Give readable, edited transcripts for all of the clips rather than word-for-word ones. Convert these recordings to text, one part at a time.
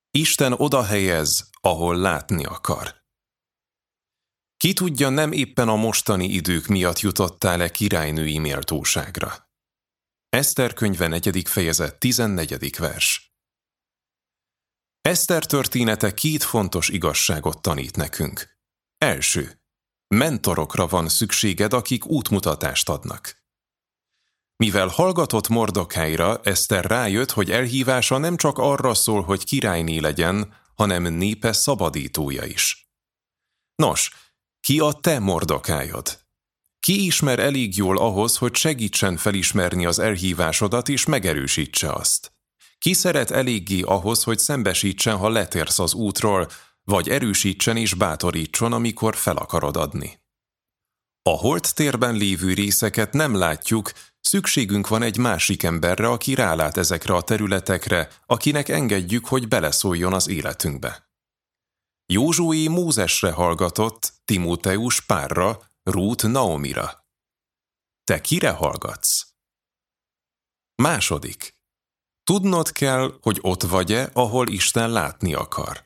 Isten oda helyez, ahol látni akar. Ki tudja, nem éppen a mostani idők miatt jutottál-e királynői méltóságra? Eszter könyve 4. fejezet 14. vers. Eszter története 2 fontos igazságot tanít nekünk. Első, mentorokra van szükséged, akik útmutatást adnak. Mivel hallgatott Mordokájra, Eszter rájött, hogy elhívása nem csak arra szól, hogy királyné legyen, hanem népe szabadítója is. Nos, ki a te Mordokájod? Ki ismer elég jól ahhoz, hogy segítsen felismerni az elhívásodat és megerősítse azt? Ki szeret eléggé ahhoz, hogy szembesítsen, ha letérsz az útról, vagy erősítsen és bátorítson, amikor fel akarod adni? A holttérben lévő részeket nem látjuk, szükségünk van egy másik emberre, aki rálát ezekre a területekre, akinek engedjük, hogy beleszóljon az életünkbe. Józsué Mózesre hallgatott, Timóteus Párra, Rút Naomira. Te kire hallgatsz? Második. Tudnod kell, hogy ott vagy-e, ahol Isten látni akar.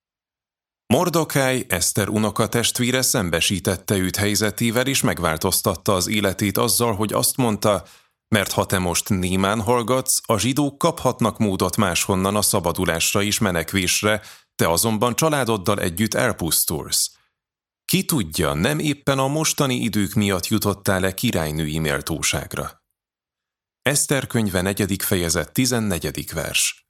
Mordokáj, Eszter unokatestvére szembesítette őt helyzetével és megváltoztatta az életét azzal, hogy azt mondta, mert ha te most némán hallgatsz, a zsidók kaphatnak módot máshonnan a szabadulásra és menekvésre, te azonban családoddal együtt elpusztulsz. Ki tudja, nem éppen a mostani idők miatt jutottál-e királynői méltóságra? Eszter könyve 4. fejezet 14. vers.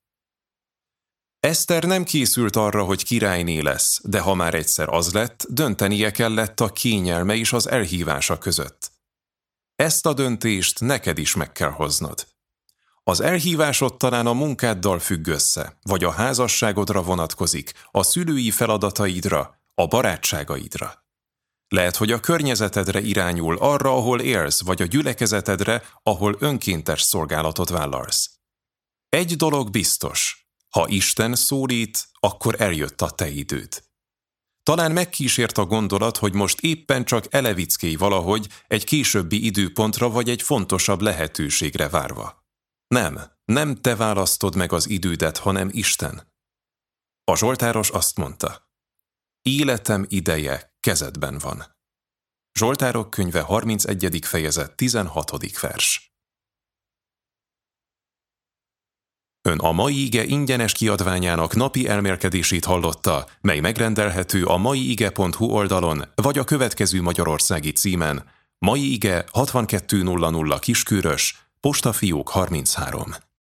Eszter nem készült arra, hogy királyné lesz, de ha már egyszer az lett, döntenie kellett a kényelme és az elhívása között. Ezt a döntést neked is meg kell hoznod. Az elhívásod talán a munkáddal függ össze, vagy a házasságodra vonatkozik, a szülői feladataidra, a barátságaidra. Lehet, hogy a környezetedre irányul, arra, ahol élsz, vagy a gyülekezetedre, ahol önkéntes szolgálatot vállalsz. Egy dolog biztos. Ha Isten szólít, akkor eljött a te időd. Talán megkísért a gondolat, hogy most éppen csak elevickéj valahogy egy későbbi időpontra vagy egy fontosabb lehetőségre várva. Nem te választod meg az idődet, hanem Isten. A zsoltáros azt mondta, életem ideje kezedben van. Zsoltárok könyve 31. fejezet 16. vers. Ön a Mai Ige ingyenes kiadványának napi elmélkedését hallotta, mely megrendelhető a maiige.hu oldalon, vagy a következő magyarországi címen: Mai Ige 6200 Kiskörös, Postafiók 33.